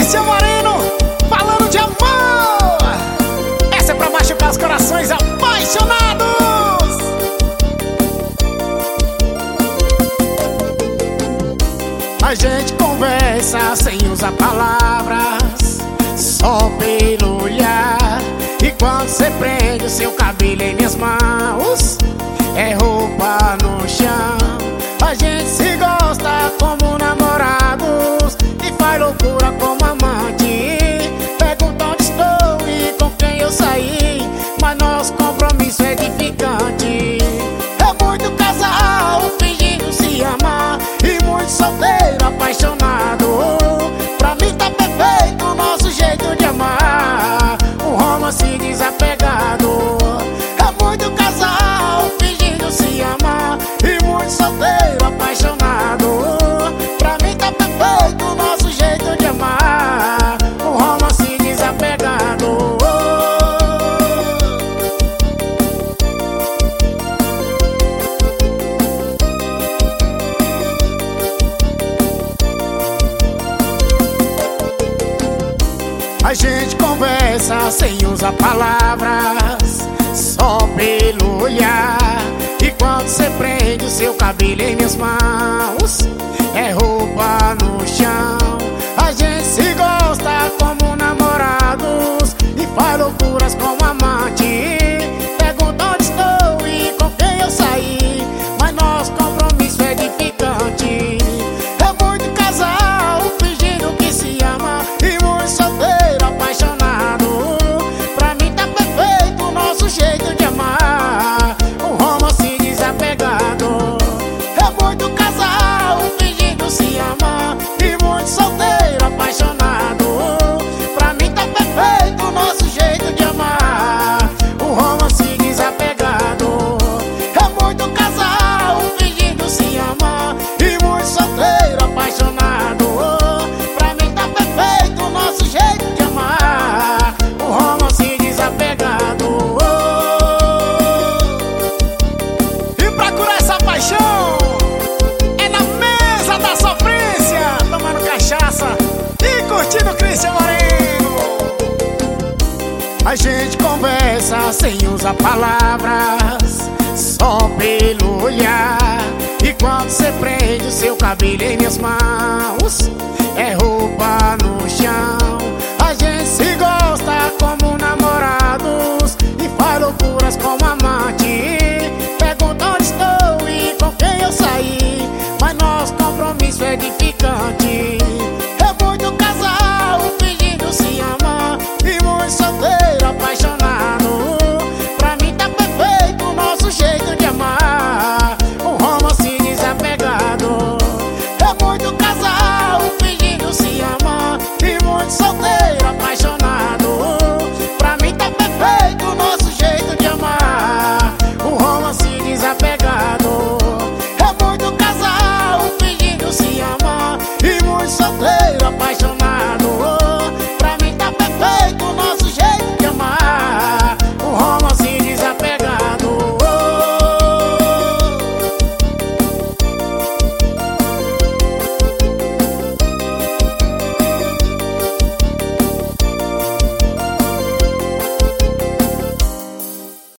Cristian Moreno, falando de amor. Essa é pra machucar os corações apaixonados. A gente conversa sem usar palavras, só pelo olhar. E quando você prende o seu cabelo em minhas mãos, é roupa no chão. A gente se gosta como namorados e faz loucura como amante. Pergunta onde estou e com quem eu saí, mas nosso compromisso é edificante. É muito casal fingindo se amar e muito solteiro apaixonado. Pra mim tá perfeito o nosso jeito de amar, um romance desapegado. É muito casal fingindo se amar e muito solteiro apaixonado. Pra mim tá perfeito o nosso jeito de amar, um romance desapegado. A gente conversa sem usar palavras, só pelo olhar. E quando você prende o seu cabelo em minhas mãos, é roupa no chão. A gente se gosta como namorados e faz loucuras como amante. Pergunta onde estou e com quem eu saí, mas nosso compromisso é edificante. É muito casal fingindo que se ama e muito solteiro apaixonado. Pra mim tá perfeito o nosso jeito de amar, um romance desapegado. É muito casal fingindo se amar e muito solteiro apaixonado. Pra mim tá perfeito o nosso jeito de amar, um romance desapegado. É muito casal fingindo se amar e muito solteiro apaixonado. Pra mim tá perfeito o nosso jeito de amar, um romance desapegado. E pra curar essa paixão é na mesa da sofrência, tomando cachaça e curtindo Cristian Moreno. A gente conversa sem usar palavras, só pelo olhar. E quando você prende o seu cabelo em minhas mãos,